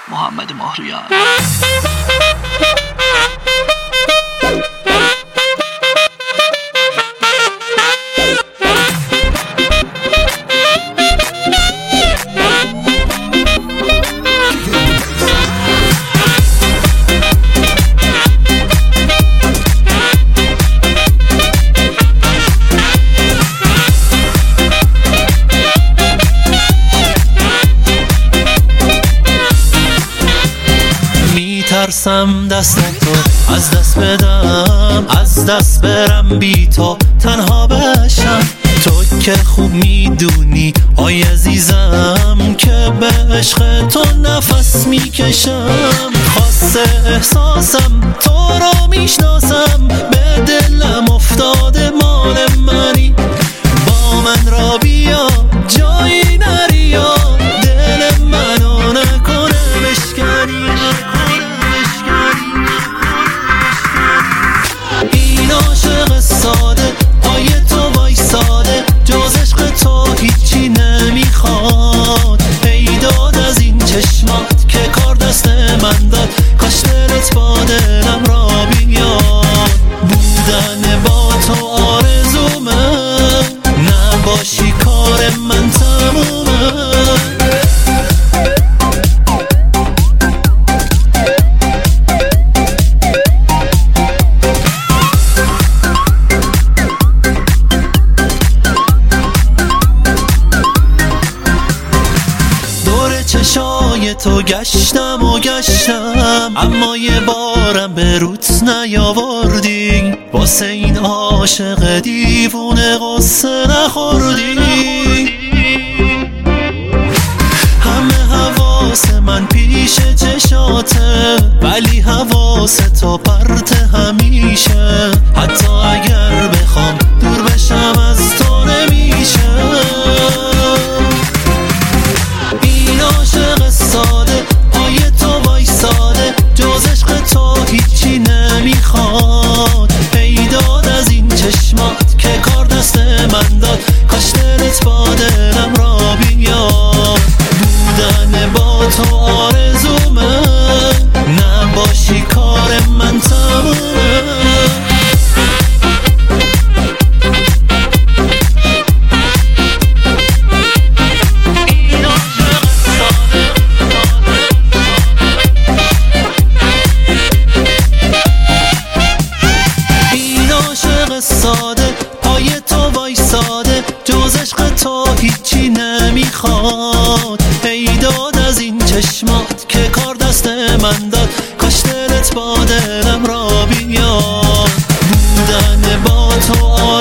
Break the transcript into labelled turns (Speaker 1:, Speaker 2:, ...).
Speaker 1: محمد ماهرویان.
Speaker 2: ترسم دستتو از دست بدم، از دست برم بی تو تنها بشم. تو که خوب میدونی آی عزیزم که به عشق تو نفس میکشم. خاصه احساسم تو رو میشناسم، به دلم افتاده مال منی. با من را بیا جایی نریا، دل منو نکنه بشکنی. این عاشق ساده پای تو وایساده، جز عشق تو هیچی نمیخواد. ای داد از این چشمات که کار دست من داد، کاش دلت با دلم را بیاد. بودن با تو آرزومه، نباشی کار من تمومه. چشای تو گشتم و گشتم، اما یه بارم به روت نیاوردی. واسه این عاشق دیوونه قصه نخوردی. همه حواس من پیش چشاته، ولی حواس تو پرت همیشه. حتی اگر بخوام دور بشم از تو نمیشه. عاشق ساده پای تو وایساده، جز عشق تو هیچی نمیخواد. ای داد از این چشمات که کار دست من داد، کاش دلت با دلم را بیاد. بودن با تو آرزومه، نباشی کار من تمومه. ساده پای تو وایساده، جز عشق تو هیچی نمیخواد. ای داد از این چشمات که کار دست من داد، کاش دلت با دلم را بیاد. بودن با تو